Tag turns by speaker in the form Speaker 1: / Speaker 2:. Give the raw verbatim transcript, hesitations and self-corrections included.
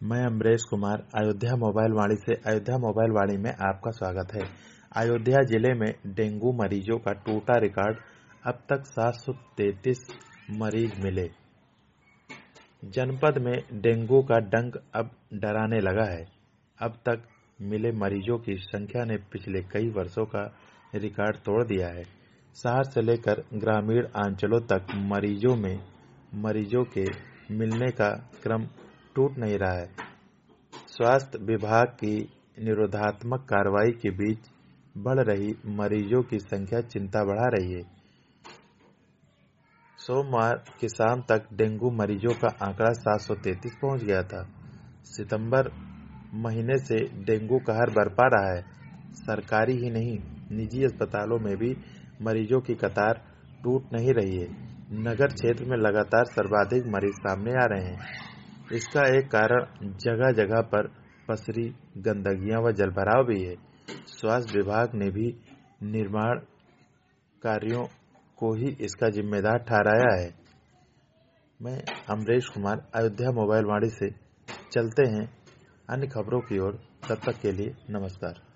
Speaker 1: मैं अमरेश कुमार अयोध्या मोबाइल वाणी से अयोध्या मोबाइल वाणी में आपका स्वागत है। अयोध्या जिले में डेंगू मरीजों का टूटा रिकॉर्ड, अब तक सात सौ तैंतीस मरीज मिले। जनपद में डेंगू का डंक अब डराने लगा है। अब तक मिले मरीजों की संख्या ने पिछले कई वर्षों का रिकॉर्ड तोड़ दिया है। शहर से लेकर ग्रामीण अंचलों तक मरीजों में मरीजों के मिलने का क्रम टूट नहीं रहा है। स्वास्थ्य विभाग की निरोधात्मक कार्रवाई के बीच बढ़ रही मरीजों की संख्या चिंता बढ़ा रही है। सोमवार की शाम तक डेंगू मरीजों का आंकड़ा सात सौ तैंतीस पहुंच गया था। सितंबर महीने से डेंगू कहर बरपा रहा है। सरकारी ही नहीं, निजी अस्पतालों में भी मरीजों की कतार टूट नहीं रही है। नगर क्षेत्र में लगातार सर्वाधिक मरीज सामने आ रहे हैं। इसका एक कारण जगह जगह पर पसरी गंदगियां व जलभराव भी है। स्वास्थ्य विभाग ने भी निर्माण कार्यों को ही इसका जिम्मेदार ठहराया है। मैं अमरेश कुमार अयोध्या मोबाइल वाणी से। चलते हैं अन्य खबरों की ओर। तब तक के लिए नमस्कार।